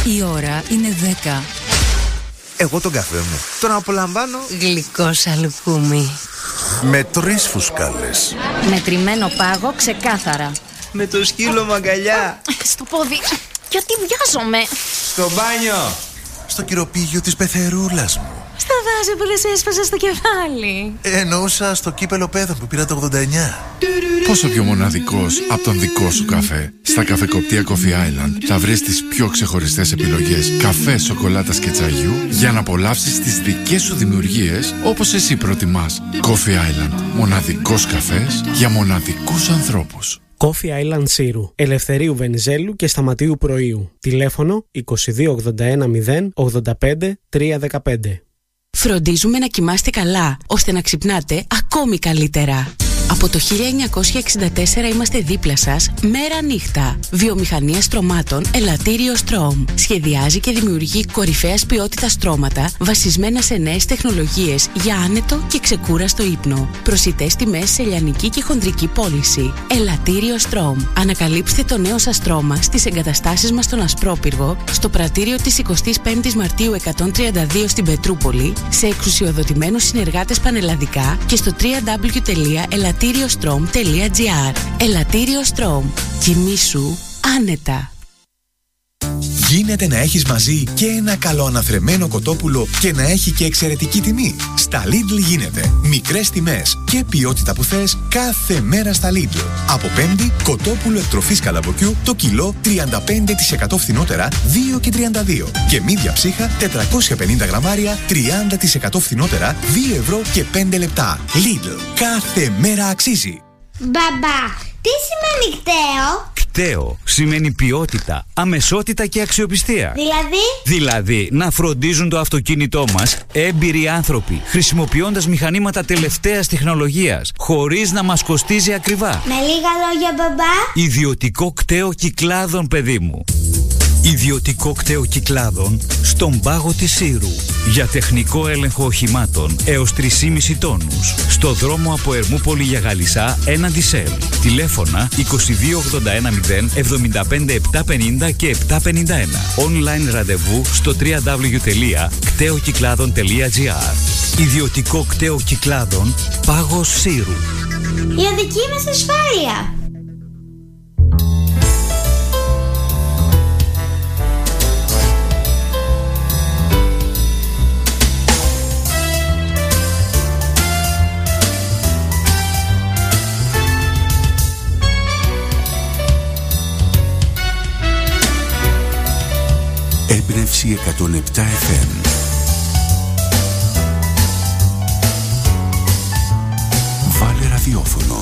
Η ώρα είναι 10. Εγώ τον καφέ μου τον απολαμβάνω Γλυκό σαλουκούμι. με 3 φουσκάλες. Μετρημένο πάγο ξεκάθαρα. Με το σκύλο μου αγκαλιά. Στο πόδι. Γιατί βιάζομαι. Στο μπάνιο. Στο κυροπήγιο της πεθερούλας μου. Στα δάση που δεν σε έσπασα στο κεφάλι. Εννοούσα στο κύπελο παιδών που πήρα το 89. Πόσο πιο μοναδικός από τον δικό σου καφέ. Στα καφεκοπτεία Coffee Island θα βρεις τις πιο ξεχωριστές επιλογές καφέ, σοκολάτας και τσαγιού για να απολαύσεις τις δικές σου δημιουργίες όπως εσύ προτιμάς. Coffee Island. Μοναδικός καφές για μοναδικούς ανθρώπους. Coffee Island Σύρου, Ελευθερίου Βενιζέλου και Σταματίου Πρωίου. Τηλέφωνο 2281 0 85 315. Φροντίζουμε να κοιμάστε καλά, ώστε να ξυπνάτε ακόμη καλύτερα. Από το 1964 είμαστε δίπλα σας μέρα νύχτα. Βιομηχανία στρωμάτων Ελαττήριο Στρώμ. Σχεδιάζει και δημιουργεί κορυφαίας ποιότητας στρώματα βασισμένα σε νέες τεχνολογίες για άνετο και ξεκούραστο ύπνο. Προσιτές τιμές σε λιανική και χοντρική πώληση. Ελαττήριο Στρώμ. Ανακαλύψτε το νέο σας στρώμα στις εγκαταστάσεις μας στον Ασπρόπυργο, στο πρατήριο της 25ης Μαρτίου 132 στην Πετρούπολη, σε εξουσιοδοτημένους συνεργάτες πανελλαδικά και στο www.elateriostrom.gr. Ελαττήριο Στρώμ. Κοιμήσου άνετα. Γίνεται να έχεις μαζί και ένα καλό αναθρεμμένο κοτόπουλο και να έχει και εξαιρετική τιμή. Στα Lidl γίνεται. Μικρές τιμές και ποιότητα που θες κάθε μέρα στα Lidl. Από Πέμπτη, κοτόπουλο εκτροφής καλαμποκιού το κιλό 35% φθηνότερα 2,32. Και μύδια ψύχα 450 γραμμάρια 30% φθηνότερα 2 ευρώ και 5 λεπτά. Lidl. Κάθε μέρα αξίζει. Μπαμπά, τι σημαίνει κταίο? Κταίο σημαίνει ποιότητα, αμεσότητα και αξιοπιστία. Δηλαδή να φροντίζουν το αυτοκίνητό μας έμπειροι άνθρωποι, χρησιμοποιώντας μηχανήματα τελευταίας τεχνολογίας, χωρίς να μας κοστίζει ακριβά. Με λίγα λόγια, μπαμπά. Ιδιωτικό κταίο Κυκλάδων, παιδί μου. Ιδιωτικό κταίο Κυκλάδων στον πάγο της Σύρου. Για τεχνικό έλεγχο οχημάτων έως 3,5 τόνους. Στο δρόμο από Ερμούπολη για Γαλισσά έναντι ΣΕΛ. Τηλέφωνα 2281 0 75 750 και 751. Online ραντεβού στο www.κταίοκυκλάδων.gr. Ιδιωτικό κταίο Κυκλάδων, πάγος Σύρου. Για δική μας ασφάλεια. Έμπνευση 107 FM. Βάλε ραδιόφωνο.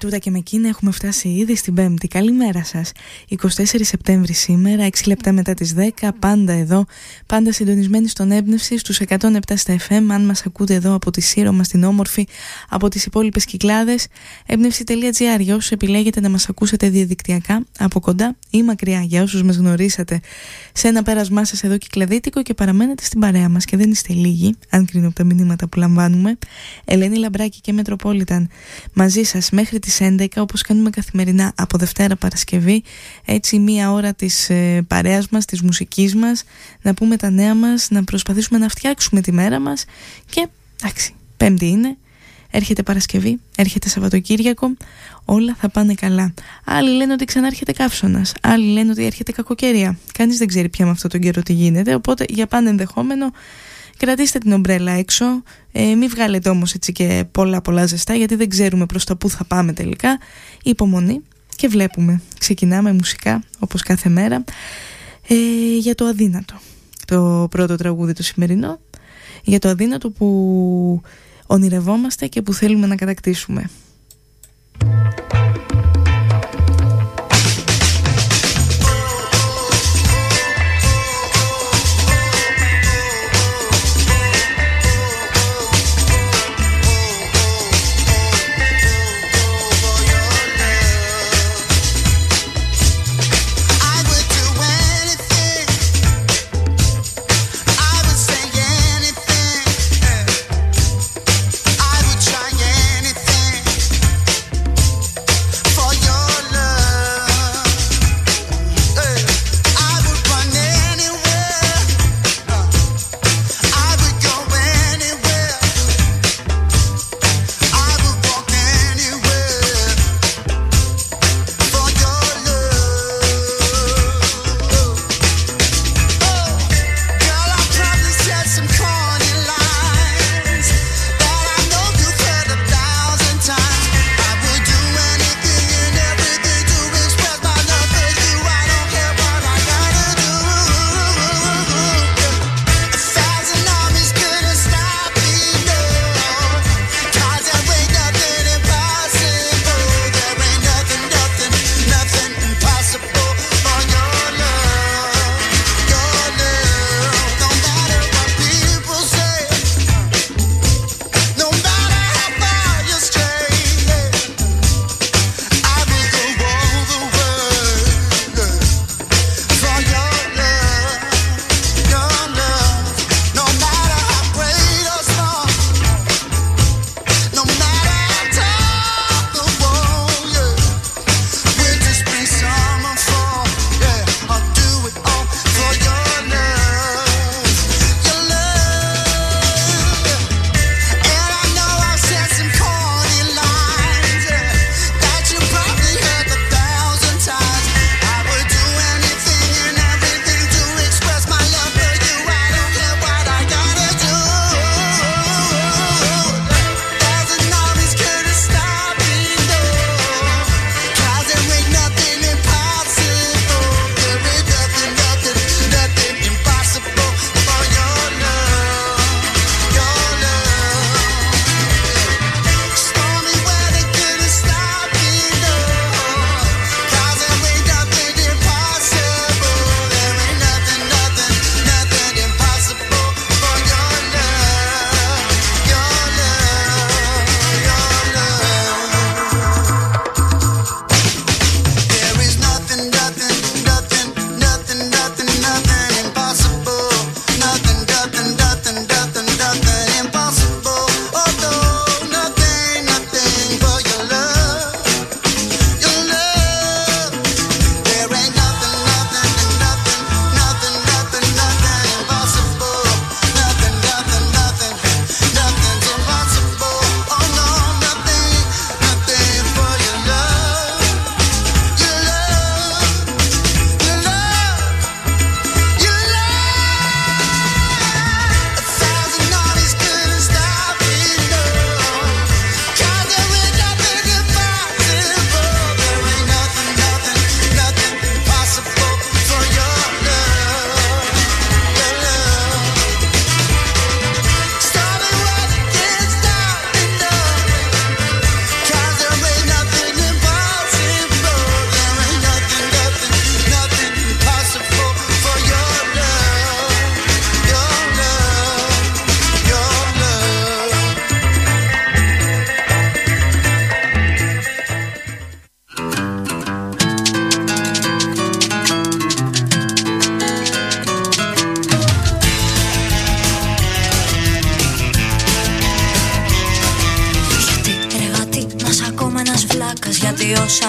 τούτα και με εκείνα έχουμε φτάσει ήδη στην Πέμπτη. Καλημέρα σας. 24 Σεπτέμβρη σήμερα, 6 λεπτά μετά τις 10, πάντα εδώ, πάντα συντονισμένοι στον Έμπνευση, στους 107 στα FM. Αν μας ακούτε εδώ από τη Σύρο μας την όμορφη, από τις υπόλοιπες Κυκλάδες, έμπνευση.gr για όσους επιλέγετε να μας ακούσετε διαδικτυακά, από κοντά ή μακριά, για όσους μας γνωρίσατε σε ένα πέρασμά σας εδώ Κυκλαδίτικο και παραμένετε στην παρέα μας και δεν είστε λίγοι, αν κρίνω από τα μηνύματα που λαμβάνουμε. Ελένη Λαμπράκη και Μετροπόλιταν μαζί σας μέχρι τις 11, όπως κάνουμε καθημερινά από Δευτέρα Παρασκευή, έτσι μία ώρα της παρέας μας, της μουσικής μας, να πούμε τα νέα μας, να προσπαθήσουμε να φτιάξουμε τη μέρα μας και εντάξει, Πέμπτη είναι, έρχεται Παρασκευή, έρχεται Σαββατοκύριακο, όλα θα πάνε καλά. Άλλοι λένε ότι ξανάρχεται καύσωνας, άλλοι λένε ότι έρχεται κακοκαιρία. Κανείς δεν ξέρει πια με αυτό τον καιρό τι γίνεται, οπότε για πάνε ενδεχόμενο κρατήστε την ομπρέλα έξω, μην βγάλετε όμως έτσι και πολλά ζεστά, γιατί δεν ξέρουμε προς τα που θα πάμε τελικά. Υπομονή και βλέπουμε. Ξεκινάμε μουσικά όπως κάθε μέρα για το αδύνατο. Το πρώτο τραγούδι το σημερινό, για το αδύνατο που ονειρευόμαστε και που θέλουμε να κατακτήσουμε. I would try anything.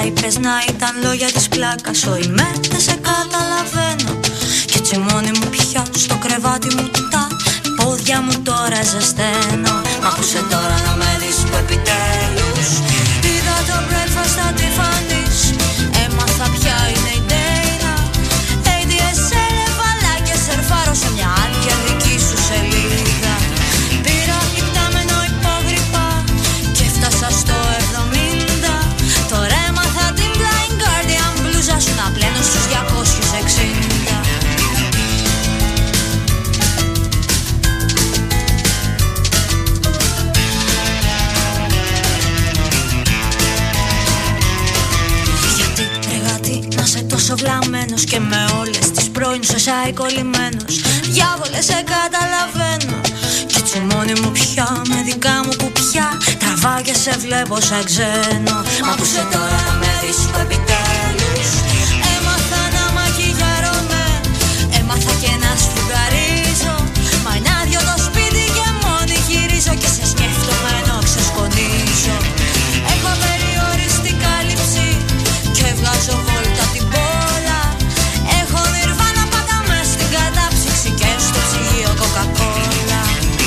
είπες να ήταν λόγια της πλάκας. Όχι με, δεν σε καταλαβαίνω. Κι έτσι μόνη μου πια στο κρεβάτι μου τα πόδια μου τώρα ζεσταίνω. Μ' άκουσε τώρα να με δεις που επιτέλους είδα το breakfast στα Tiffany's. Έμαθα ποια είναι η Dana, ADSL, έβαλα και σερφάρω σε μια άλλη και δική σου σελίδα. Πήρα υπτάμενο υπόγρυπα και έφτασα στο 70. Τώρα έμαθα την Blind Guardian μπλούζα σου να πλένω στους 260. Τόσο βλαμμένος και με όλες τις πρώην σου εσάι κολλημένος. Διάβολε σε καταλαβαίνω. Κι έτσι μόνη μου πια με δικά μου κουπιά τραβά και σε βλέπω σαν ξένο. Μ' άκουσε τώρα να με δεις που επιτέλους έμαθα να μακιγιάρομαι. Έμαθα και να σφουγγαρίζω. Μα είναι άδειο το σπίτι και μόνη γυρίζω και σε σκέφτομαι ενώ ξεσκονίζω. Έχω περιοριστεί κάλυψη και βγάζω βόλτα την πόλα. Έχω νιρβάνα πάντα μες στην κατάψυξη και στο ψυγείο κοκακόλα.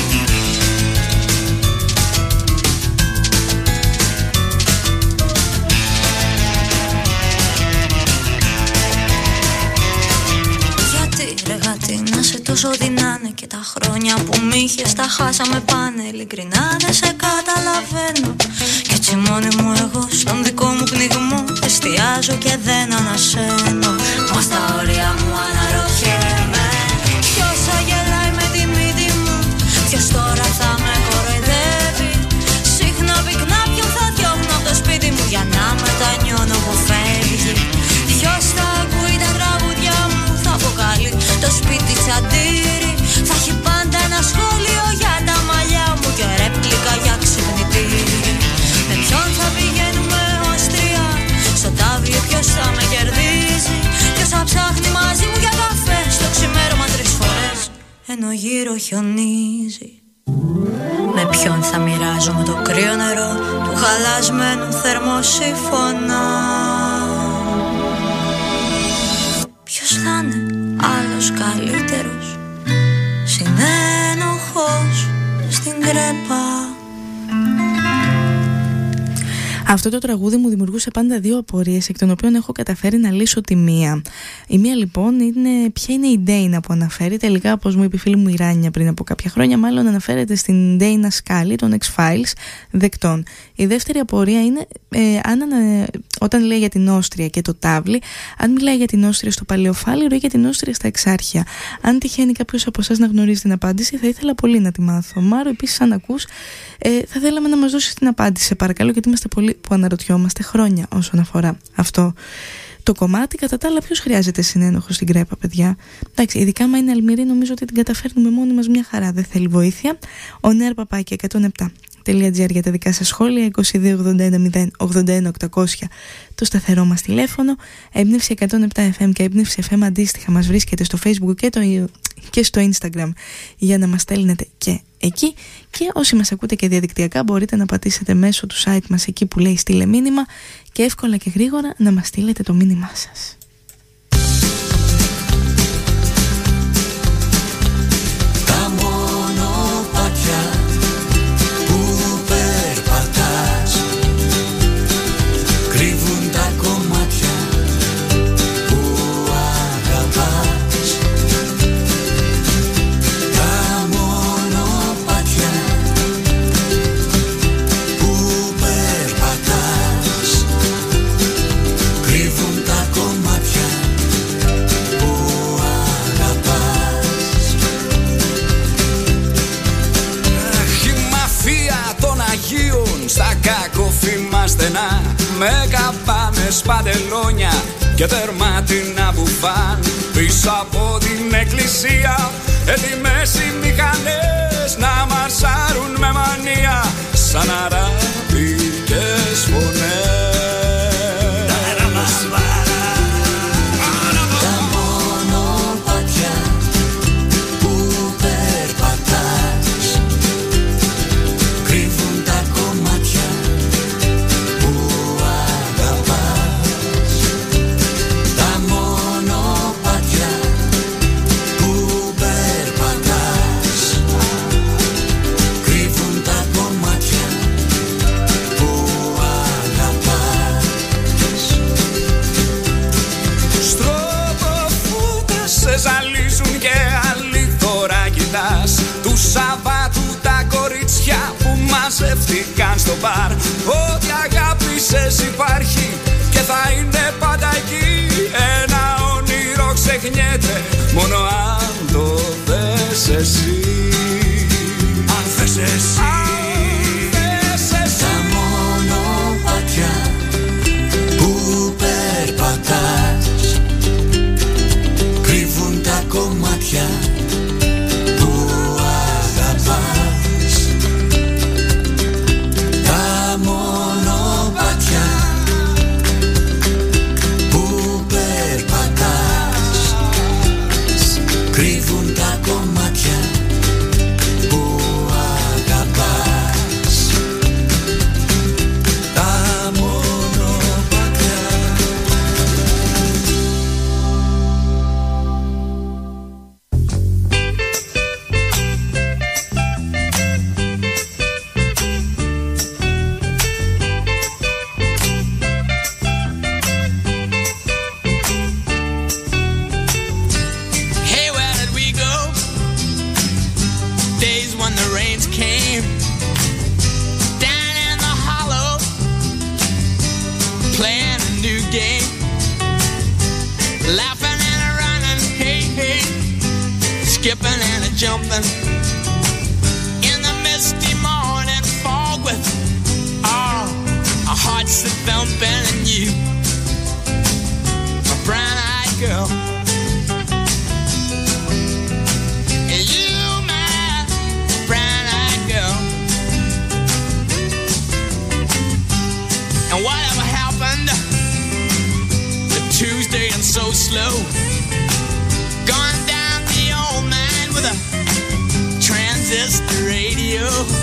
Γιατί ρε γάτι να σε τόσο δεινάνε και τα χρόνια που μ' είχες τα χάσαμε πάνε. Ειλικρινά δεν σε καταλαβαίνω. Κι έτσι μόνη μου εγώ στον δικό μου πνιγμό εστιάζω και δεν ανασένω. Μα στα όρια μου αναρωτιέμαι ποιος θα γελάει με τη μύτη μου, ποιος τώρα θα με κοροϊδεύει. Συχνά πυκνά ποιον θα διώχνω από το σπίτι μου για να μετανιώνω που φεύγει. Ποιος θα ακούει τα τραγούδια μου, θα αποκαλεί το σπίτι τσαντήρι. Θα έχει πάντα ένα σχόλιο για τα μαλλιά μου και ρέπλικα για ξυπνητήρι. Με ποιον θα πηγαίνουμε ως τρία στο τάβλι, ποιος θα με κερδίζει. Ποιος θα ψάχνει μαζί μου για καφέ στο ξημέρωμα 3 φορές ενώ γύρω χιονίζει. Με ποιον θα μοιράζομαι το κρύο νερό του χαλασμένου θερμοσύφωνα. Ποιος θα είναι άλλος καλύτερος συνένοχος στην κρέπα. Αυτό το τραγούδι μου δημιουργούσε πάντα δύο απορίες, εκ των οποίων έχω καταφέρει να λύσω τη μία. Η μία λοιπόν είναι ποια είναι η Dana που αναφέρει. Τελικά, όπως μου είπε η φίλη μου η Ράνια πριν από κάποια χρόνια, μάλλον αναφέρεται στην Dana Scully των X-Files, δεκτών. Η δεύτερη απορία είναι όταν λέει για την Όστρια και το τάβλι, αν μιλάει για την Όστρια στο Παλαιοφάλιρο ή για την Όστρια στα Εξάρχεια. Αν τυχαίνει κάποιος από εσάς να γνωρίζει την απάντηση, θα ήθελα πολύ να τη μάθω. Μάρο, επίσης, αν ακούς, θα θέλαμε να μας δώσεις την απάντηση, σε παρακαλώ, γιατί είμαστε πολλοί που αναρωτιόμαστε χρόνια όσον αφορά αυτό το κομμάτι. Κατά τα άλλα, ποιος χρειάζεται συνένοχο στην κρέπα, παιδιά? Εντάξει, ειδικά άμα είναι αλμυρή, νομίζω ότι την καταφέρνουμε μόνοι μας μια χαρά. Δεν θέλει βοήθεια. Ο nerpapaki107.gr για τα δικά σας σχόλια. 2281-081-800 το σταθερό μας τηλέφωνο. Έμπνευση 107 FM και έμπνευση FM αντίστοιχα μας βρίσκεται στο Facebook και στο Instagram για να μας στέλνετε και εκεί. Και όσοι μας ακούτε και διαδικτυακά, μπορείτε να πατήσετε μέσω του site μας εκεί που λέει στείλε μήνυμα και εύκολα και γρήγορα να μας στείλετε το μήνυμά σας. Τα μονοπάτια που περπατάς κρύβουν τα κομμάτια που αγαπάς. Τα μονοπάτια που περπατάς κρύβουν τα κομμάτια που αγαπάς. Αχ, η μαφία των Αγίων στα κακόφημα στενά, με καπάνες, παντελόνια και δερμάτινα μπουφάν. Πίσω από την εκκλησία έτοιμες οι μηχανές να μαρσάρουν με μανία σαν αραβικές φωνές. Τα μονοπάτια που περπατάς κρύβουν τα κομμάτια που αγαπάς. μπαρ. Ότι αγάπησες υπάρχει και θα είναι πάντα εκεί. Ένα όνειρο ξεχνιέται μόνο αν το θες εσύ. Αν θες εσύ. Τα μονοπάτια που περπατάς κρύβουν τα κομμάτια που αγαπάς. Τα μονοπάτια που περπατάς κρύβουν τα κομμάτια που αγαπάς. Τα μονοπάτια. Hey, where did we go? Days when the rains came down in the hollow, playing a new game, laughing and a running, hey, hey, skipping and a jumping in the misty morning fog with all our hearts that thumping and you, my brown-eyed girl. And you, my brown-eyed girl. And whatever happened to Tuesday and so slow, gone down the old mine with a transistor radio,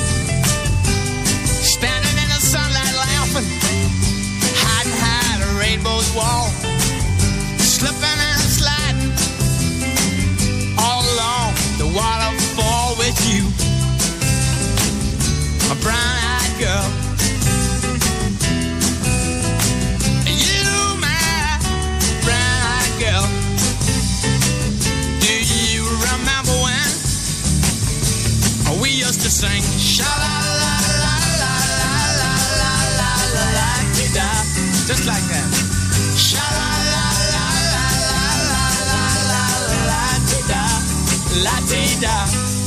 standing in the sunlight laughing, hiding behind a rainbow's wall, slipping and sliding all along the waterfall with you, a brown-eyed girl. You, my brown-eyed girl. Do you remember when we used to sing sha-la-la-la-la-la-la-la-la-la-la-la-la-la-la, just like that. Sha-la-la-la-la-la-la-la-la-la-la-la-la-la.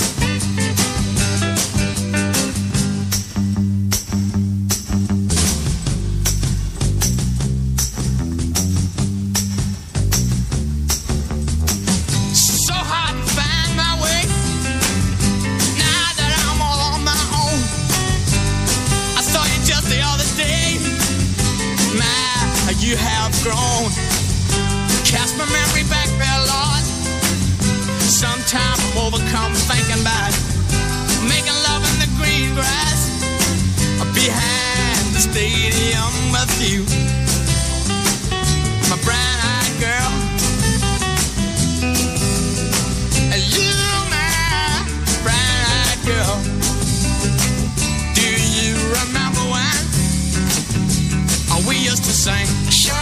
So hard to find my way now that I'm all on my own. I saw you just the other day. My, you have grown. Cast my memory back there, Lord. Sometimes I'm overcome thinking about making love in the green grass behind the stadium with you, my brown-eyed girl. You, my brown-eyed girl. Do you remember when we used to sing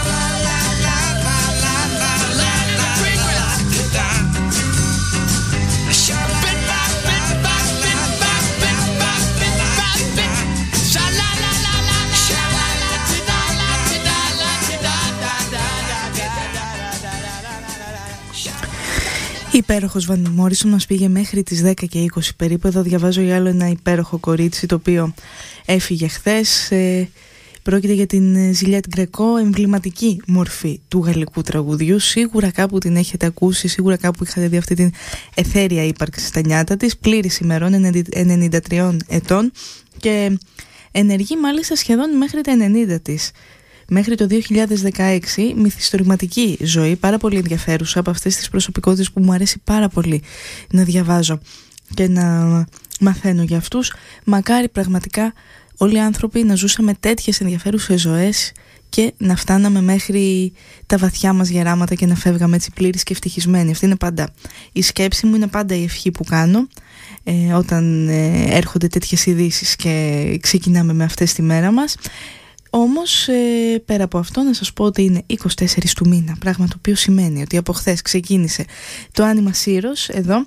Υπέροχος Βαν Μόρισον μας πήγε μέχρι τις 10 και 20 περίπου. Εδώ διαβάζω για άλλο ένα υπέροχο κορίτσι το οποίο έφυγε χθες. Πρόκειται για την Ζιλιέτ Γκρεκό, εμβληματική μορφή του γαλλικού τραγουδιού. Σίγουρα κάπου την έχετε ακούσει, σίγουρα κάπου είχατε δει αυτή την εθέρια ύπαρξη στα νιάτα της. Πλήρης ημερών, 93 ετών και ενεργεί μάλιστα σχεδόν μέχρι τα 90 της. Μέχρι το 2016, μυθιστορηματική ζωή, πάρα πολύ ενδιαφέρουσα, από αυτές τις προσωπικότητες που μου αρέσει πάρα πολύ να διαβάζω και να μαθαίνω για αυτούς. Μακάρι πραγματικά όλοι οι άνθρωποι να ζούσαμε τέτοιες ενδιαφέρουσες ζωές και να φτάναμε μέχρι τα βαθιά μας γεράματα και να φεύγαμε έτσι πλήρης και ευτυχισμένοι. Αυτή είναι πάντα η σκέψη μου, είναι πάντα η ευχή που κάνω όταν έρχονται τέτοιες ειδήσεις και ξεκινάμε με αυτές τη μέρα μας. Όμως πέρα από αυτό να σας πω ότι είναι 24 του μήνα, πράγμα το οποίο σημαίνει ότι από χθες ξεκίνησε το Άνιμα Σύρος εδώ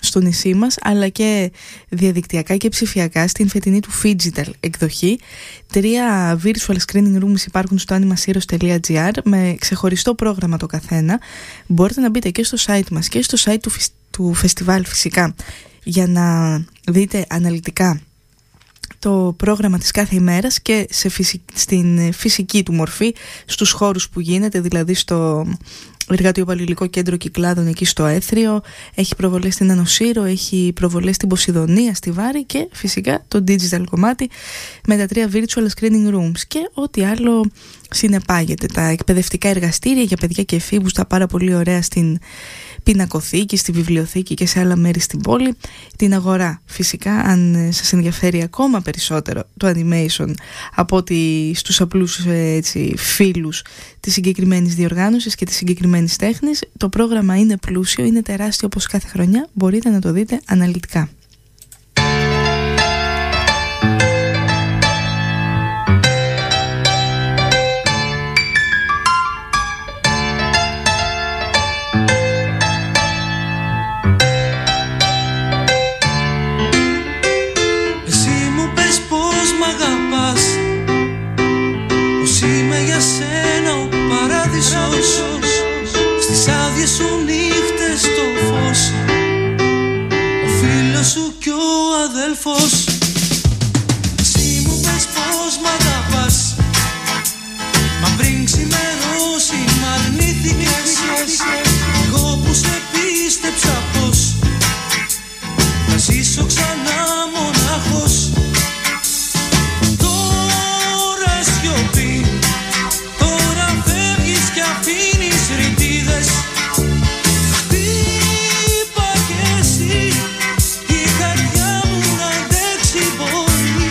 στο νησί μας, αλλά και διαδικτυακά και ψηφιακά στην φετινή του Phygital εκδοχή. 3 virtual screening rooms υπάρχουν στο animasiros.gr με ξεχωριστό πρόγραμμα το καθένα. Μπορείτε να μπείτε και στο site μας και στο site του φεστιβάλ φυσικά για να δείτε αναλυτικά το πρόγραμμα της κάθε ημέρας και στην φυσική του μορφή, στους χώρους που γίνεται, δηλαδή στο Εργατιοπαλληλικό Κέντρο Κυκλάδων εκεί στο Έθριο, έχει προβολές στην Ανοσύρο, έχει προβολές στην Ποσειδονία, στη Βάρη και φυσικά το digital κομμάτι με τα 3 virtual screening rooms και ό,τι άλλο συνεπάγεται, τα εκπαιδευτικά εργαστήρια για παιδιά και εφήβους, τα πάρα πολύ ωραία στην πινακοθήκη, στη βιβλιοθήκη και σε άλλα μέρη στην πόλη, την αγορά φυσικά, αν σας ενδιαφέρει ακόμα περισσότερο το animation από ότι στους απλούς φίλους της συγκεκριμένης διοργάνωσης και της συγκεκριμένης τέχνης. Το πρόγραμμα είναι πλούσιο, είναι τεράστιο όπως κάθε χρονιά, μπορείτε να το δείτε αναλυτικά. Στις άδειες σου νύχτες το φως, ο φίλος σου κι ο αδέλφος. Εσύ μου πες πως μ' αγαπάς, μα πριν ξημερώσει μ' αρνήθηκες. Εγώ που σε πίστεψα πως θα ζήσω ξανά μονάχος. Τώρα σιωπή, τώρα φεύγεις κι αφήνεις ρητίδες. Χτύπα κι εσύ, η καρδιά μου να αντέξει μπορεί.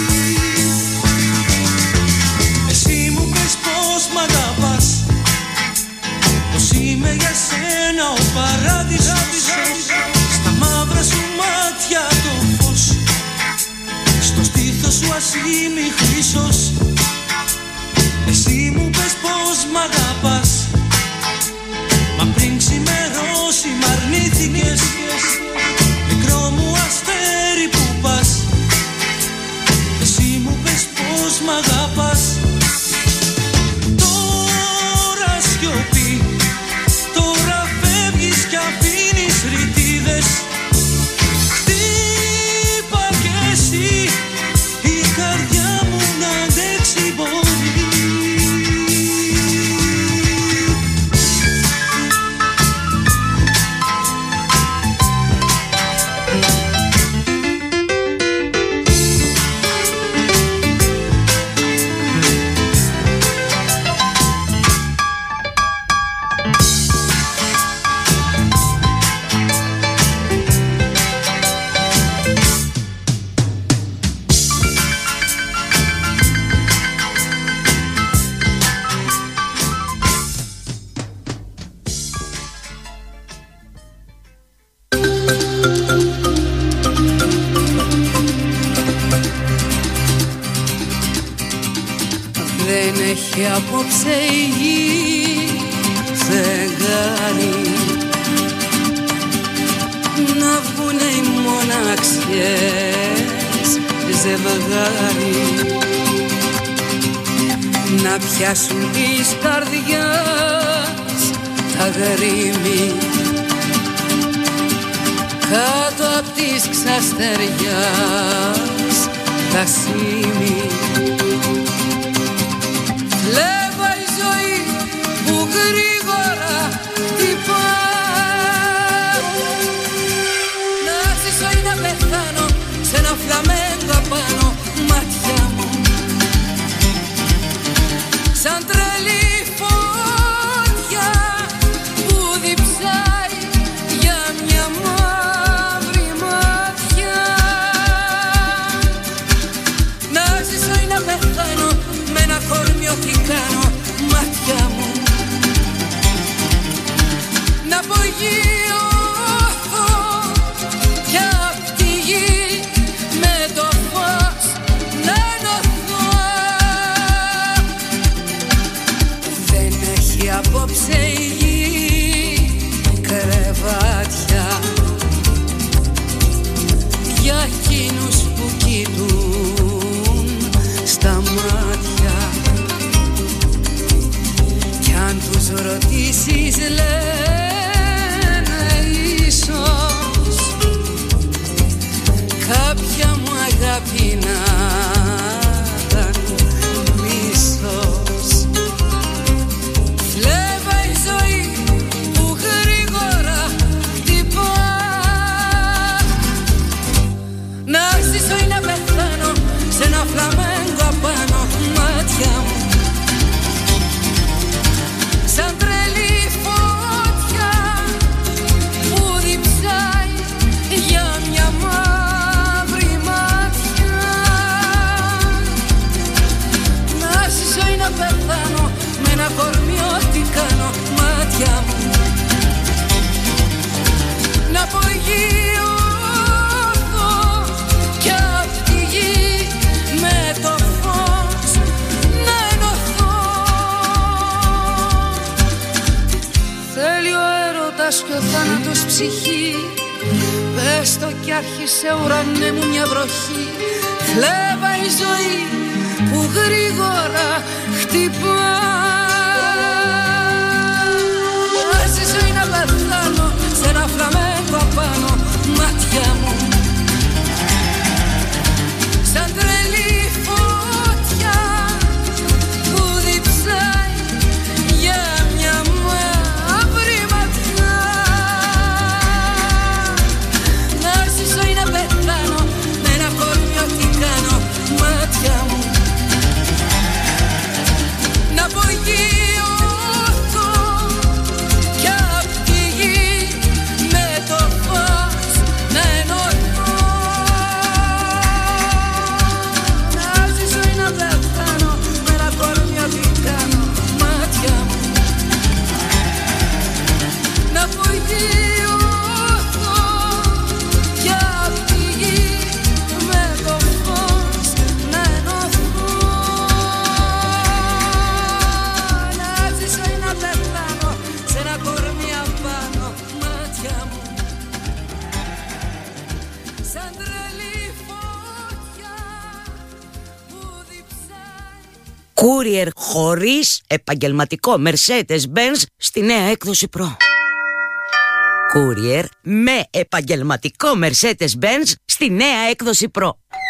Εσύ μου πες πως μ' αγαπάς, πως είμαι για σένα ο παράδεισος. Στα μαύρα σου μάτια το φως, στο στήθος σου ασήμι χρυσός. Εσύ μου πες πως μ' αγαπάς, μα πριν ξημερώσει μ' αρνήθηκες. Μικρό μου αστέρι που πας, εσύ μου πες πως μ' αγαπάς. Τώρα σιωπή, τώρα φεύγεις κι αφήνεις ρητίδες. Χτύπα κι εσύ, η καρδιά μου να αντέξει μπορεί. Δεν έχει απόψε η γη φεγγάρι, να βγουνε οι μοναξιές ζευγάρι, να πιάσουν της καρδιάς τα γρήμη κάτω απ' της ξαστεριάς τα σήμη. Βλέπω η ζωή που γρήγορα τυπά, να ζήσω ή να πεθάνω σε ένα φλαμέγκο απάνω. Μάτια μου σαν τρελή φωτιά που διψάει για μια μαύρη ματιά. Να ζήσω ή να πεθάνω με ένα κορμί, ό,τι κάνω. Μάτια μου να απογειωθώ κι απ' τη γη με το φως να ενωθώ. Δεν έχει απόψε η γη κρεβάτια, εσείς λένε ίσως κάποια μου αγάπη να ήταν μίσος. Φλέβα η ζωή που γρήγορα χτυπά. Να ζήσω ή να πεθάνω σε ένα φλαμέγκο απάνω μάτια μου. Σαν τρελή φωτιά που διψάει για μια μαύρη μάτια. Να ζήσω ή να πεθάνω με ένα κορμί ό,τι κάνω μάτια μου. Να απογειωθώ κι απ' τη γη με το φως να ενωθώ. Θέλει ο έρωτας και ο θάνατος ψυχή. Πες το κι άρχισε ουρανέ μου μια βροχή. Φλέβα η ζωή που γρήγορα χτυπά. Να ζήσω ή να πεθάνω σε ένα φλαμέγκο απάνω μάτια μου. Σαν τρελή φωτιά που διψάει για μια μαύρη ματιά. Να ζήσω ή να πεθάνω με ένα κορμί ό,τι κάνω μάτια μου. Να απογειωθώ κι απ' τη γη με το φως να ενωθώ. Να ζήσω ή να πεθάνω με ένα κορμί ό,τι κάνω μάτια μου. Να απογειωθώ κι απ' τη γη με το φως να ενωθώ. Να ζήσω ή να πεθάνω σε ένα κορμί απάνω μάτια μου. Σαν τρελή φωτιά που διψάει. Courier χωρίς επαγγελματικό Mercedes-Benz στη νέα έκδοση Pro. Courier με επαγγελματικό Mercedes-Benz στη νέα έκδοση Pro.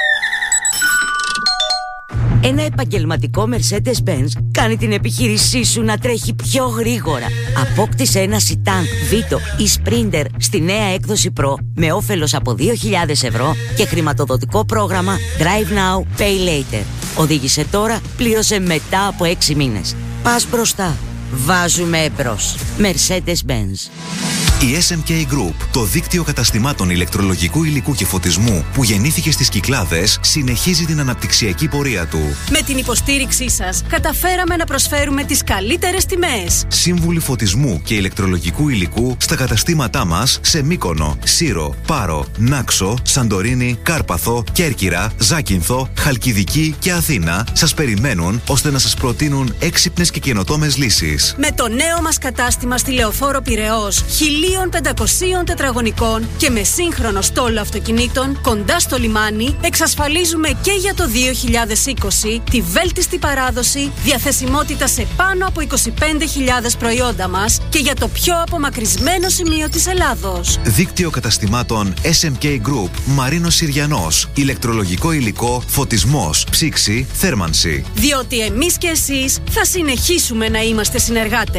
Ένα επαγγελματικό Mercedes-Benz κάνει την επιχείρησή σου να τρέχει πιο γρήγορα. Απόκτησε ένα Citan, Vito ή Sprinter στη νέα έκδοση Pro με όφελος από 2.000 ευρώ και χρηματοδοτικό πρόγραμμα Drive Now, Pay Later. Οδήγησε τώρα, πλήρωσε μετά από 6 μήνες. Πας μπροστά. Βάζουμε εμπρός. Mercedes-Benz. Η SMK Group, το δίκτυο καταστημάτων ηλεκτρολογικού υλικού και φωτισμού που γεννήθηκε στις Κυκλάδες, συνεχίζει την αναπτυξιακή πορεία του. Με την υποστήριξή σας, καταφέραμε να προσφέρουμε τις καλύτερες τιμές. Σύμβουλοι φωτισμού και ηλεκτρολογικού υλικού στα καταστήματά μας σε Μύκονο, Σύρο, Πάρο, Νάξο, Σαντορίνη, Κάρπαθο, Κέρκυρα, Ζάκυνθο, Χαλκιδική και Αθήνα σας περιμένουν ώστε να σας προτείνουν έξυπνες και καινοτόμες λύσεις. Με το νέο μας κατάστημα στη Λεωφόρο Πειραιώς, 1.500 τετραγωνικών και με σύγχρονο στόλο αυτοκινήτων κοντά στο λιμάνι, εξασφαλίζουμε και για το 2020 τη βέλτιστη παράδοση, διαθεσιμότητα σε πάνω από 25.000 προϊόντα μας και για το πιο απομακρυσμένο σημείο της Ελλάδος. Δίκτυο καταστημάτων SMK Group, Μαρίνος Συριανός, ηλεκτρολογικό υλικό, φωτισμός, ψήξη, θέρμανση. Διότι εμείς και εσείς θα συνεχίσουμε να είμαστε συνεργάτες.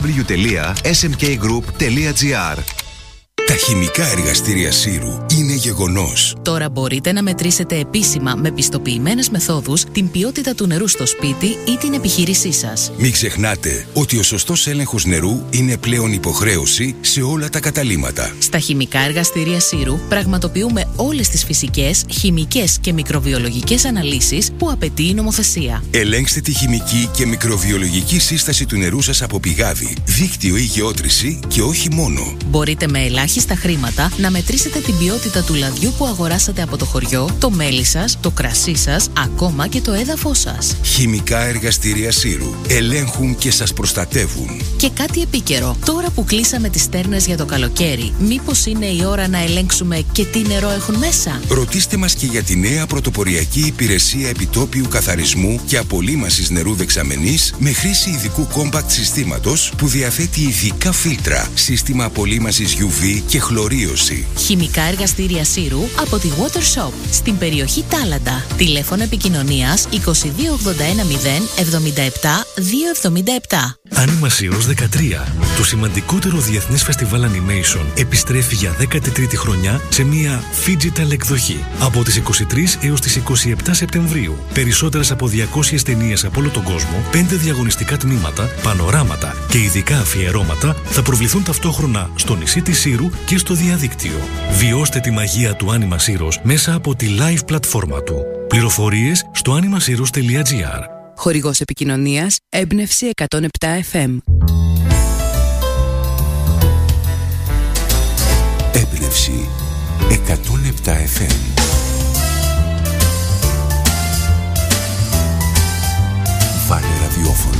www.smkgroup.gr. Τα χημικά εργαστήρια Σύρου είναι γεγονός. Τώρα μπορείτε να μετρήσετε επίσημα με πιστοποιημένες μεθόδους την ποιότητα του νερού στο σπίτι ή την επιχείρησή σας. Μην ξεχνάτε ότι ο σωστός έλεγχος νερού είναι πλέον υποχρέωση σε όλα τα καταλύματα. Στα χημικά εργαστήρια Σύρου πραγματοποιούμε όλες τις φυσικές, χημικές και μικροβιολογικές αναλύσεις που απαιτεί η νομοθεσία. Ελέγξτε τη χημική και μικροβιολογική σύσταση του νερού σας από πηγάδι, δίκτυο ή γεώτρηση και όχι μόνο. Μπορείτε με ελάχιστα στα χρήματα να μετρήσετε την ποιότητα του λαδιού που αγοράσατε από το χωριό, το μέλι σας, το κρασί σας, ακόμα και το έδαφος σας. Χημικά εργαστήρια Σύρου ελέγχουν και σας προστατεύουν. Και κάτι επίκαιρο. Τώρα που κλείσαμε τις στέρνες για το καλοκαίρι, μήπως είναι η ώρα να ελέγξουμε και τι νερό έχουν μέσα? Ρωτήστε μας και για τη νέα πρωτοποριακή υπηρεσία επιτόπιου καθαρισμού και απολύμασης νερού δεξαμενής με χρήση ειδικού compact συστήματος που διαθέτει ειδικά φίλτρα, σύστημα απολύμασης UV και χλωρίωση. Χημικά εργαστήρια Σύρου από τη Water Shop στην περιοχή Τάλαντα. Τηλέφωνο επικοινωνίας 2281 077 277. Άνιμα Σύρος 13. Το σημαντικότερο διεθνές φεστιβάλ animation επιστρέφει για 13η χρονιά σε μια Phygital εκδοχή. Από τις 23 έως τις 27 Σεπτεμβρίου. Περισσότερες από 200 ταινίες από όλο τον κόσμο, 5 διαγωνιστικά τμήματα, πανοράματα και ειδικά αφιερώματα θα προβληθούν ταυτόχρονα στο νησί της Σύρου και στο διαδίκτυο. Βιώστε τη μαγεία του Άνιμα Σύρος μέσα από τη live πλατφόρμα του. Πληροφορίες στο animasiros.gr. Χορηγός επικοινωνίας Έμπνευση 107 FM. Έμπνευση 107 FM. Βάλε ραδιόφωνο.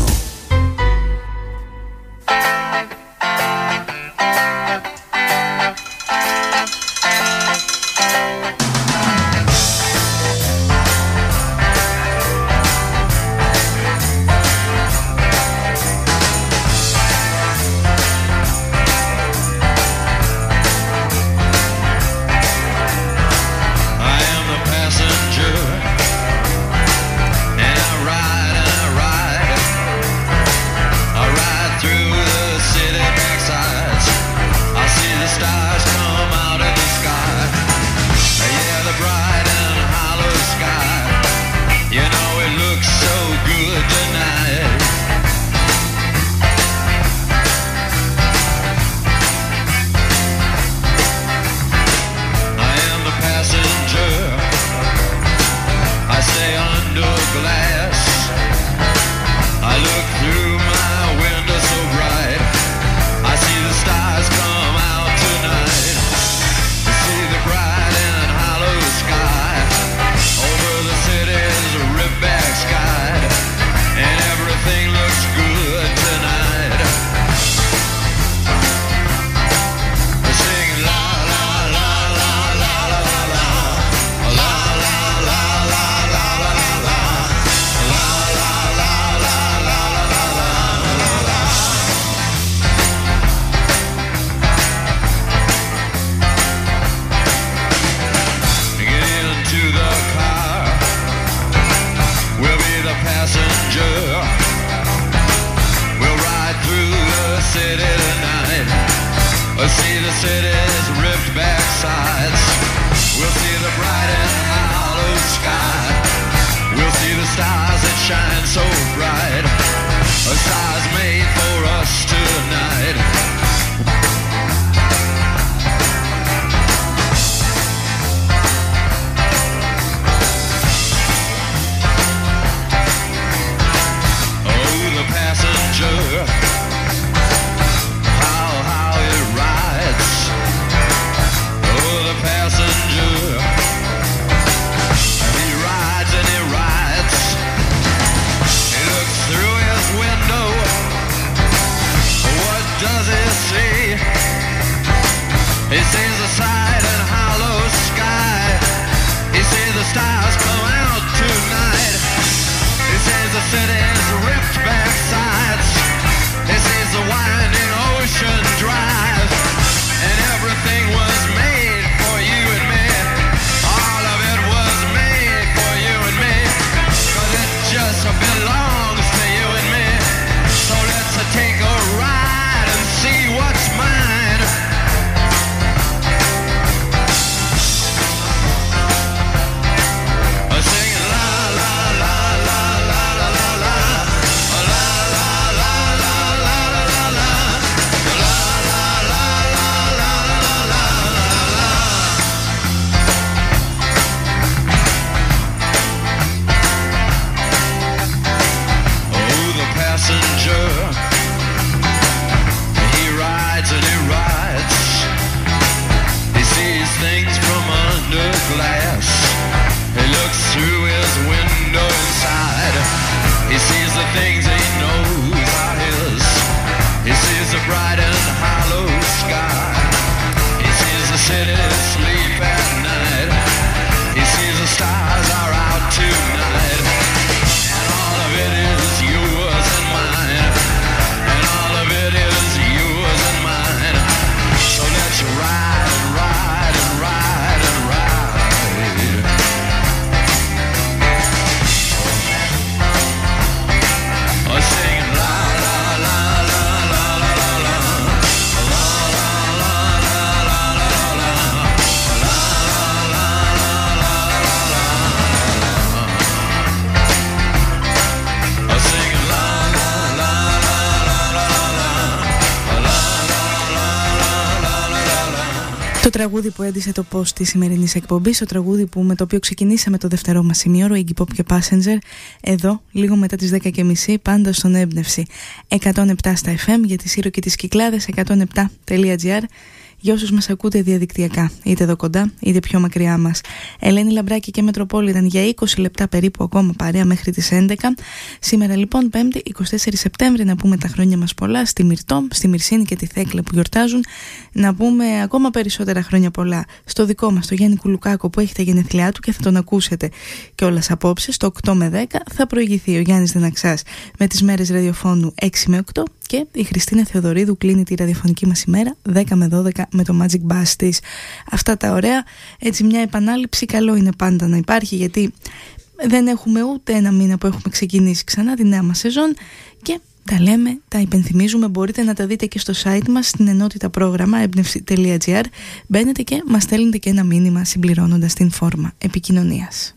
τραγούδι που έντυσε το post της σημερινής εκπομπής, το τραγούδι με το οποίο ξεκινήσαμε το δεύτερό μας ημίωρο, Iggy Pop και Passenger, εδώ λίγο μετά τις 10:30, πάντα στον Έμπνευση 107 στα FM για τη Σύρο και τις Κυκλάδες, 107.gr για όσους μας ακούτε διαδικτυακά, είτε εδώ κοντά είτε πιο μακριά μας. Ελένη Λαμπράκη και Μετροπόλιταν για 20 λεπτά περίπου ακόμα παρέα μέχρι τις 11. Σήμερα λοιπόν 5η 24 Σεπτέμβρη, να πούμε τα χρόνια μας πολλά στη Μυρτό, στη Μυρσίνη και τη Θέκλα που γιορτάζουν. Να πούμε ακόμα περισσότερα χρόνια πολλά στο δικό μας, το Γιάννη Κουλουκάκο που έχει τα γενεθλιά του και θα τον ακούσετε κιόλας απόψε. Στο 8 με 10 θα προηγηθεί ο Γιάννης Δεναξάς με τις μέρες ραδιοφώνου 6 με 8 και η Χριστίνα Θεοδωρίδου κλείνει τη ραδιοφωνική μας ημέρα 10 με 12 με το Magic Bass της. Αυτά τα ωραία, έτσι μια επανάληψη καλό είναι πάντα να υπάρχει, γιατί δεν έχουμε ούτε ένα μήνα που έχουμε ξεκινήσει ξανά τη νέα μας σεζόν και τα λέμε, τα υπενθυμίζουμε. Μπορείτε να τα δείτε και στο site μας στην ενότητα πρόγραμμα έμπνευση.gr. Μπαίνετε και μας στέλνετε και ένα μήνυμα συμπληρώνοντας την φόρμα επικοινωνίας.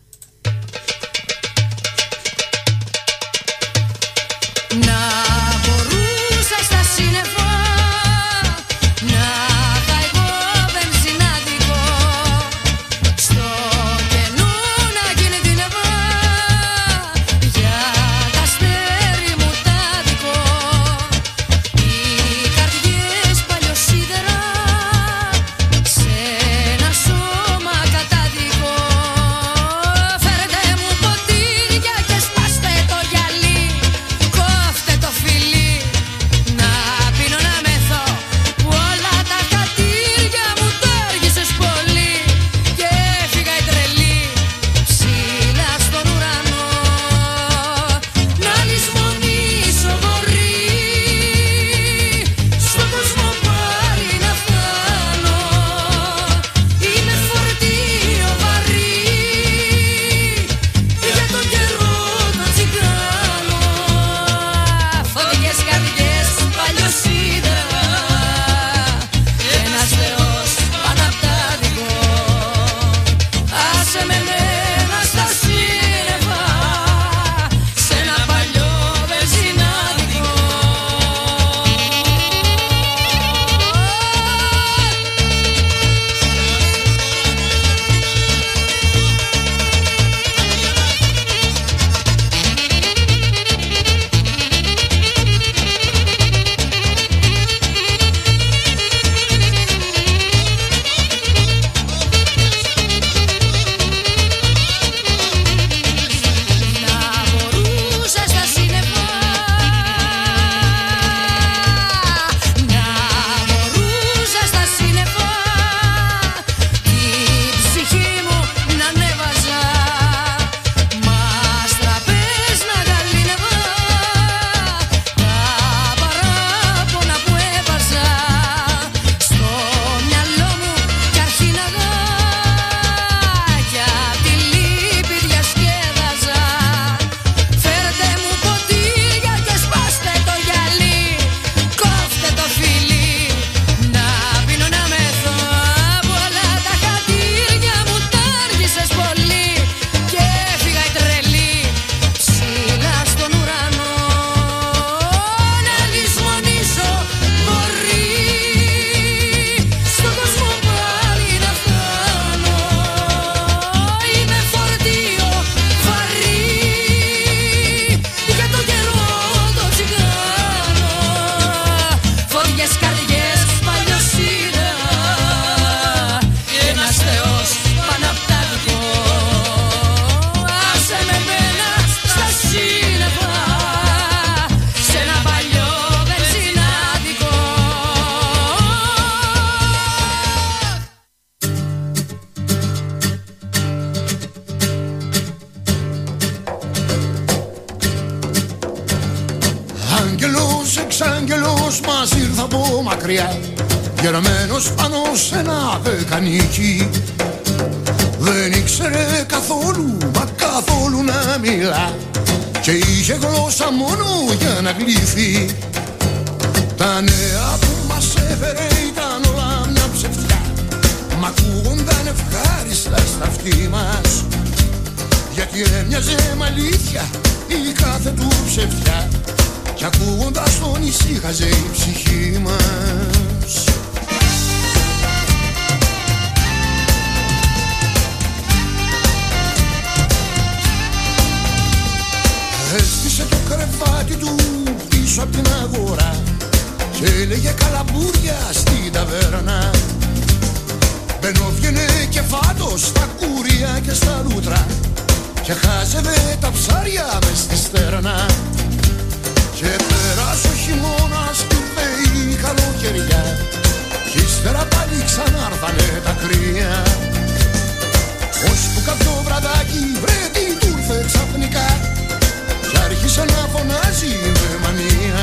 εξάγγελος μας ήρθε από μακριά, γερμένος πάνω σε ένα δεκανίκι. Δεν ήξερε καθόλου, μα καθόλου να μιλά, και είχε γλώσσα μόνο για να γλύφει. Τα νέα που μας έφερε ήταν όλα μια ψευτιά, μ' ακούγονταν ευχάριστα στα αυτί μας, γιατί έμοιαζε μ' αλήθεια η κάθε του ψευτιά, κι ακούγοντας τον ησύχαζε η ψυχή μας. στα κούρια και στα λούτρα και χάζευε τα ψάρια μες στη στέρνα. Και πέρασε ο χειμώνας κι ήρθε η καλοκαιριά κι ύστερα πάλι ξανάρθανε τα κρύα. Ώσπου κάποιο βραδάκι βρε τι του ήρθε ξαφνικά κι άρχισε να φωνάζει με μανία.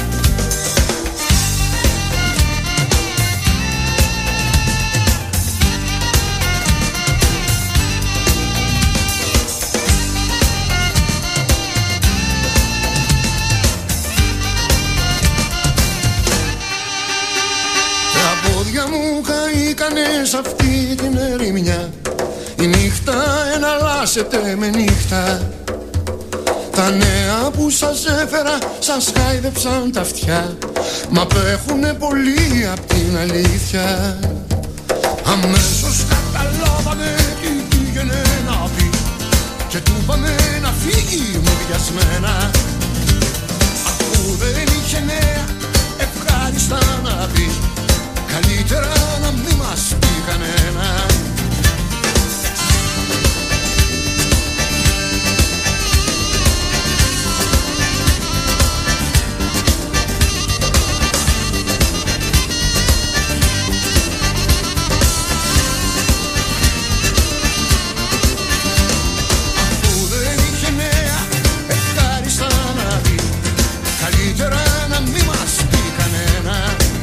Μου καήκανε σ' αυτή την ερημιά. Η νύχτα εναλλάσσεται με νύχτα. Τα νέα που σας έφερα σας χάιδεψαν τα αυτιά. Μα απέχουνε πολύ απ' την αλήθεια. Αμέσως καταλάβαμε τι πήγαινε να πει και του είπαμε να φύγει μουδιασμένα. Αφού δεν είχε νέα ευχάριστα να πει, καλύτερα να μη μας πει κανένα. Αφού δεν είχε νέα ευχάριστα να πει, καλύτερα να μη μας πει κανένα.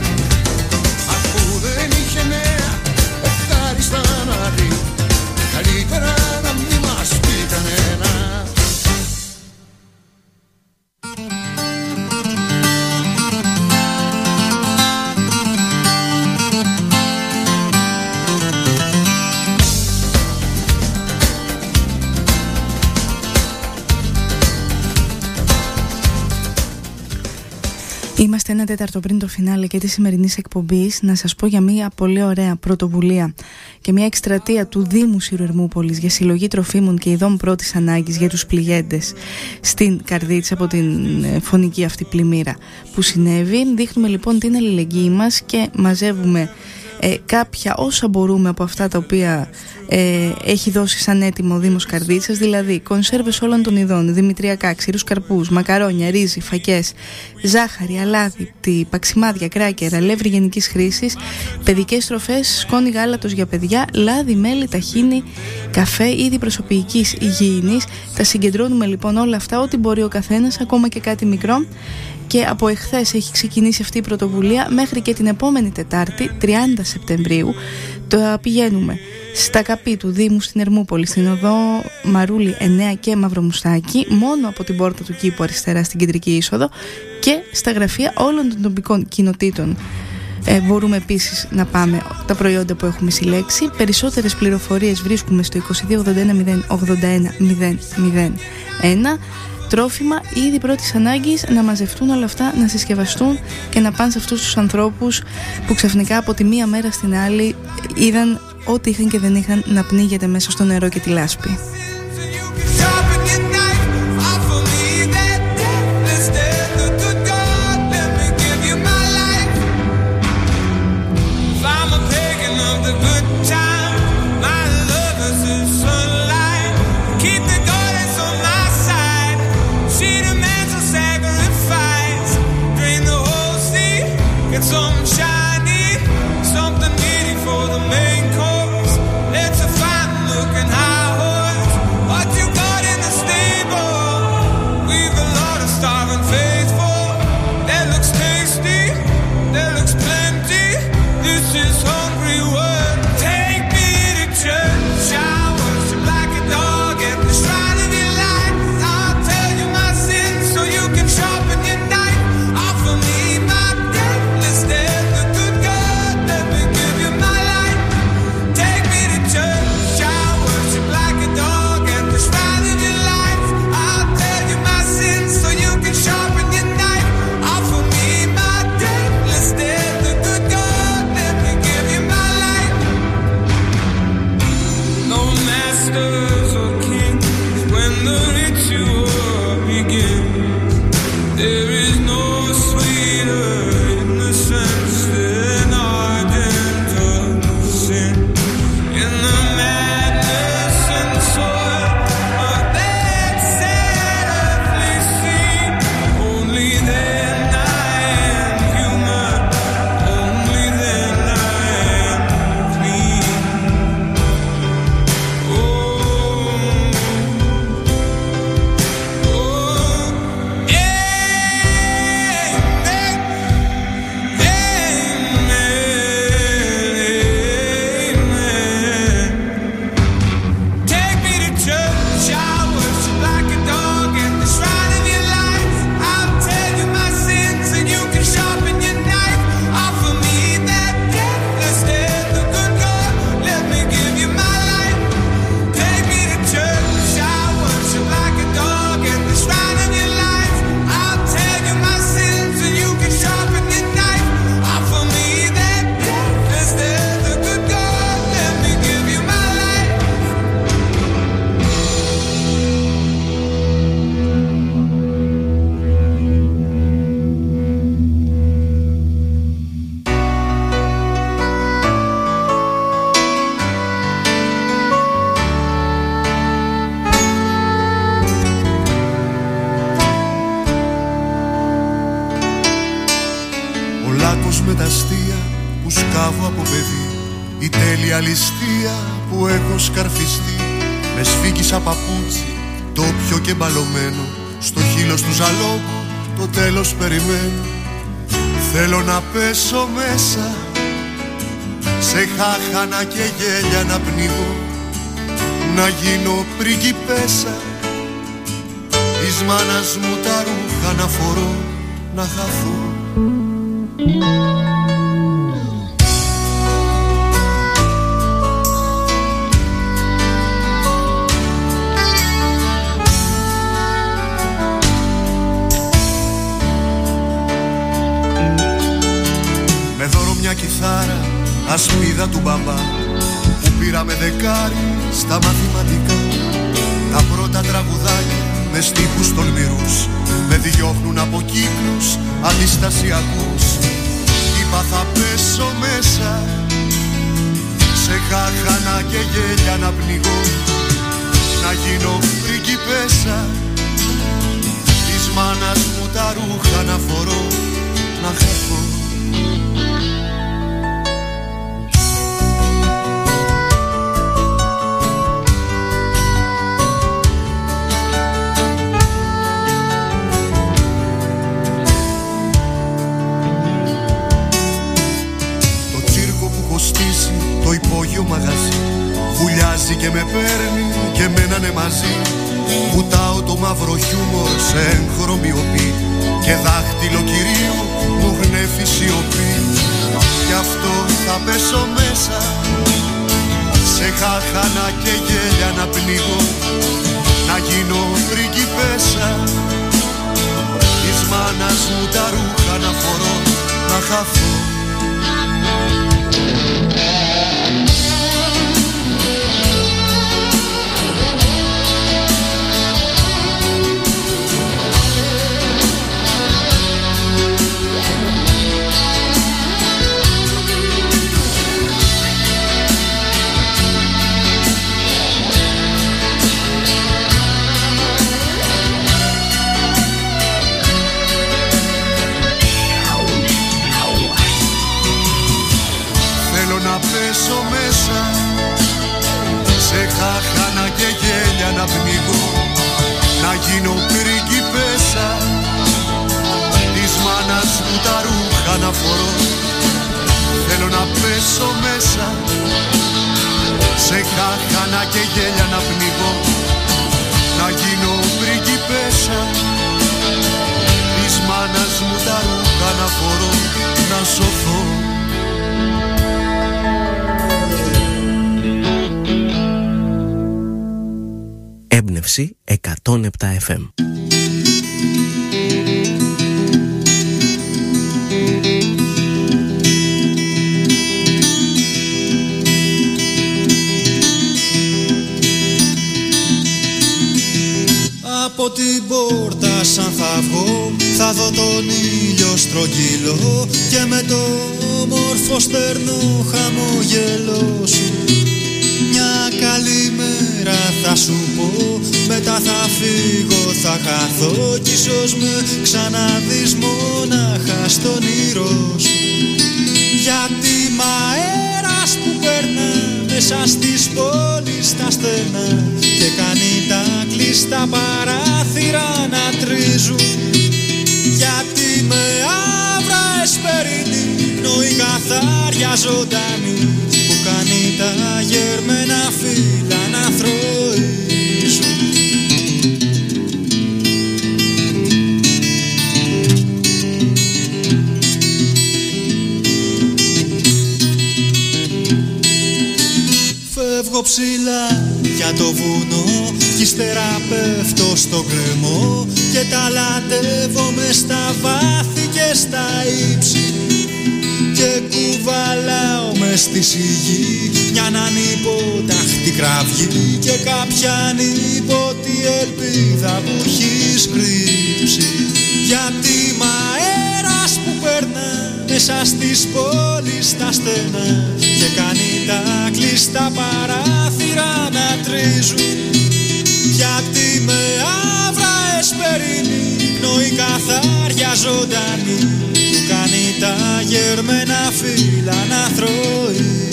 Δεν είχε νέα ευχάριστα να πει, καλύτερα να μη μας πει κανένα. Είμαστε ένα τέταρτο πριν το φινάλε και τη σημερινή εκπομπή. Να σας πω για μια πολύ ωραία πρωτοβουλία και μια εκστρατεία του Δήμου Σύρου Ερμούπολης για συλλογή τροφίμων και ειδών πρώτης ανάγκης για τους πληγέντες στην Καρδίτσα από την φωνική αυτή πλημμύρα που συνέβη. Δείχνουμε λοιπόν την αλληλεγγύη μας και μαζεύουμε κάποια όσα μπορούμε από αυτά τα οποία έχει δώσει σαν έτοιμο ο Δήμος Καρδίτσας, δηλαδή κονσέρβες όλων των ειδών, δημητριακά, ξηρούς καρπούς, μακαρόνια, ρύζι, φακές, ζάχαρη, αλάτι, παξιμάδια, κράκερα, αλεύρι γενικής χρήσης, παιδικές τροφές, σκόνη γάλατος για παιδιά, λάδι, μέλι, ταχίνι, καφέ, είδη προσωπικής υγιεινής. Τα συγκεντρώνουμε λοιπόν όλα αυτά, ό,τι μπορεί ο καθένας, ακόμα και κάτι μικρό. Και από εχθές έχει ξεκινήσει αυτή η πρωτοβουλία μέχρι και την επόμενη Τετάρτη, 30 Σεπτεμβρίου. Το πηγαίνουμε στα καπί του Δήμου στην Ερμούπολη, στην οδό Μαρούλη 9 και Μαυρομουστάκη, μόνο από την πόρτα του κήπου αριστερά στην κεντρική είσοδο, και στα γραφεία όλων των τοπικών κοινοτήτων. Μπορούμε επίσης να πάμε τα προϊόντα που έχουμε συλλέξει. Περισσότερες πληροφορίες βρίσκουμε στο 2281-081-001. Τρόφιμα, είδη πρώτης ανάγκης, να μαζευτούν όλα αυτά, να συσκευαστούν και να πάνε σε αυτούς τους ανθρώπους που ξαφνικά από τη μία μέρα στην άλλη είδαν ό,τι είχαν και δεν είχαν να πνίγεται μέσα στο νερό και τη λάσπη. Something shiny, something needy for the main course. Let's a fine looking high horse. με τα αστεία που σκάβω από παιδί. Η τέλεια ληστεία που έχω σκαρφιστεί. Με σφίγγισα παπούτσι, τόπιο και μπαλωμένο. Στο χείλος του ζαλόγου το τέλος περιμένω. Θέλω να πέσω μέσα σε χάχανα και γέλια να πνίγω. Να γίνω πριγκιπέσα, της μάνας μου τα ρούχα να φορώ, να χαθώ. Με δώρο μια κιθάρα, ασπίδα του μπαμπά, που πήρα με δεκάρι στα μαθηματικά. Τα πρώτα τραγουδάκια με στίχους τολμηρούς με διώχνουν από κύκλους αντιστασιακούς. Είπα θα πέσω μέσα σε χάχανα και γέλια να πνιγώ. Να γίνω πριγκιπέσα, της μάνας μου τα ρούχα να φορώ, να χαθώ. Το υπόγειο μαγαζί βουλιάζει και με παίρνει και μένανε μαζί. Βουτάω το μαύρο χιούμορ σε έγχρωμη οπή και δάχτυλο κυρίου μου γνέφει σιωπή. Γι' αυτό θα πέσω μέσα σε χάχανα και γέλια να πνίγω. Να γίνω πριγκιπέσα, της μάνας μου τα ρούχα να φορώ, να χαθώ. Πέσω μέσα σε χάχανα και γέλια να πνίγω. Να γίνω πριγκιπέσα, της μάνας μου τα ρούχα να φορώ. Θέλω να πέσω μέσα σε χάχανα και γέλια να πνίγω. Να γίνω πριγκιπέσα, της μάνας μου τα ρούχα να φορώ, να σωθώ. Έμπνευση 107 FM. Από την πόρτα σαν θα βγω, θα δω τον ήλιο στρογγυλό και με το όμορφο στερνό χαμόγελό σου μια καλή μέρα θα σου πω. Μετά θα φύγω, θα χαθώ κι ίσως με ξαναδείς μονάχα στον ήρω σου. Γιατί μ' αέρας που περνά μέσα στις πόλεις τα στενά και κάνει τα κλειστά παράθυρα να τρίζουν. Γιατί με άβρα εσπερινή πνοή καθάρια ζωντανή που κάνει τα γερμένα φύλλα να θροίζουν. Φεύγω ψηλά για το βουνό κι ύστερα πέφτω στο γκρεμό και ταλαντεύω μες στα βάθη και στα ύψη και κουβαλάω μες στη σιγή μια ανυπόταχτη κραυγή και κάποια ανίποτη ελπίδα που έχεις κρύψει. Γιατί μ' αέρας που περνά μέσα στις πόλεις τα στενά και κάνει τα κλειστά παράθυρα να τρίζουν. Γιατί με άβρα εσπερινή πνοή καθάρια ζωντανή που κάνει τα γερμένα φύλλα να θροίζουν.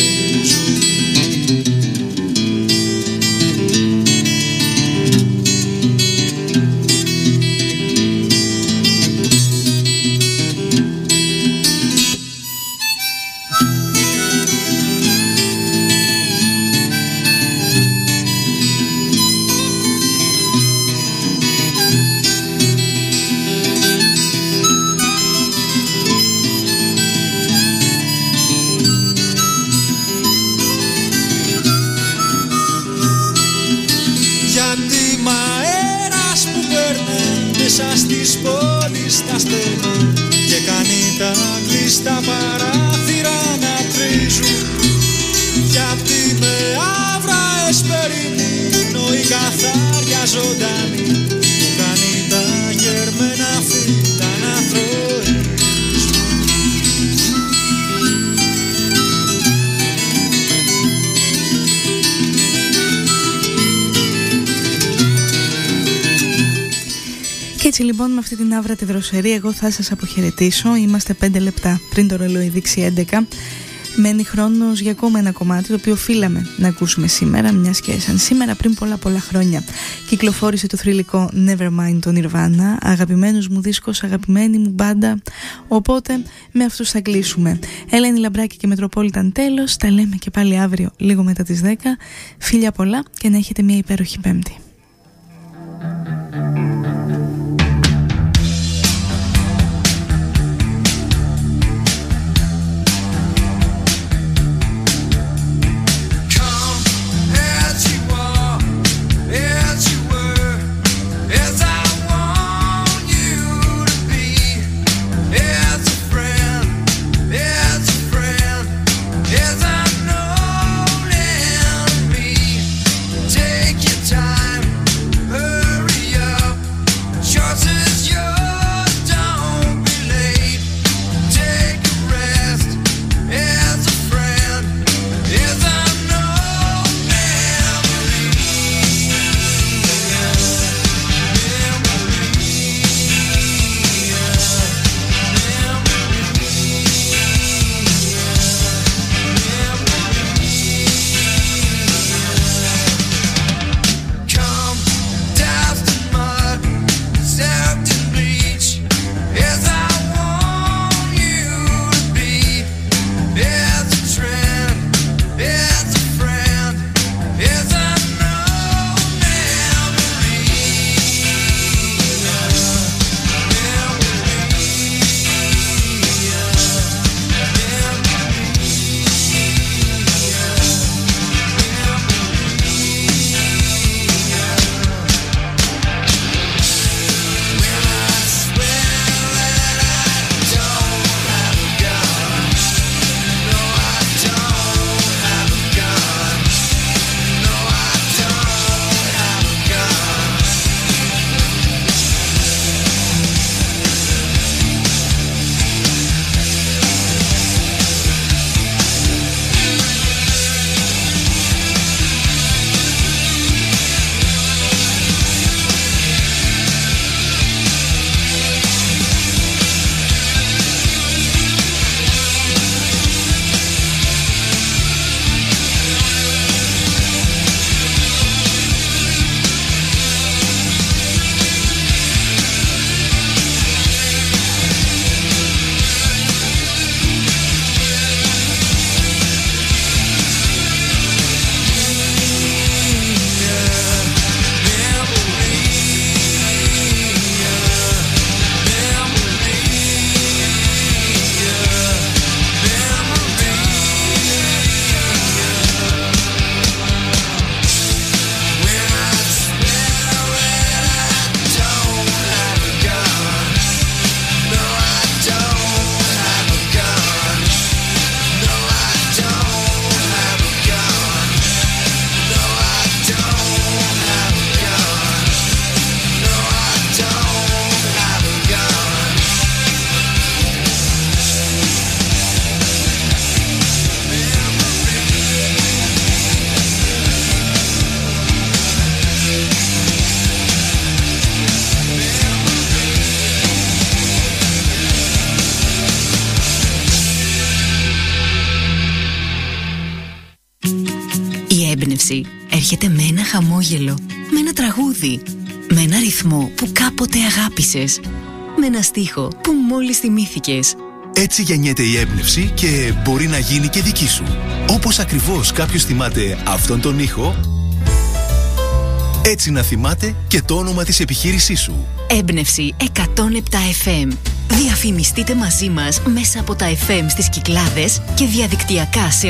Στις πόλεις τα στέλνει και κάνει τα κλειστά παράθυρα να τρίζουν. Γιατί με άβραες περιμένω η καθάρια ζωντανή που κάνει τα γερμένα φύλλα να θροίζουν. Και έτσι λοιπόν με αυτή την άβρα τη δροσερή εγώ θα σας αποχαιρετήσω. Είμαστε 5 λεπτά πριν το ρολόι δείξει 11. Μένει χρόνος για ακόμα ένα κομμάτι το οποίο οφείλαμε να ακούσουμε σήμερα, μιας και σαν σήμερα πριν πολλά χρόνια κυκλοφόρησε το θρυλικό Nevermind το Nirvana, αγαπημένος μου δίσκος, αγαπημένη μου μπάντα, οπότε με αυτούς θα κλείσουμε. Ελένη Λαμπράκη και Metropolitan τέλος, τα λέμε και πάλι αύριο λίγο μετά τις 10. Φίλια πολλά και να έχετε μια υπέροχη Πέμπτη. Time έμπνευση έρχεται με ένα χαμόγελο, με ένα τραγούδι, με ένα ρυθμό που κάποτε αγάπησες, με ένα στίχο που μόλις θυμήθηκες. Έτσι γεννιέται η έμπνευση και μπορεί να γίνει και δική σου. Όπως ακριβώς κάποιος θυμάται αυτόν τον ήχο, έτσι να θυμάται και το όνομα της επιχείρησής σου. Έμπνευση 107 FM. Διαφημιστείτε μαζί μας μέσα από τα FM στις Κυκλάδες και διαδικτυακά σε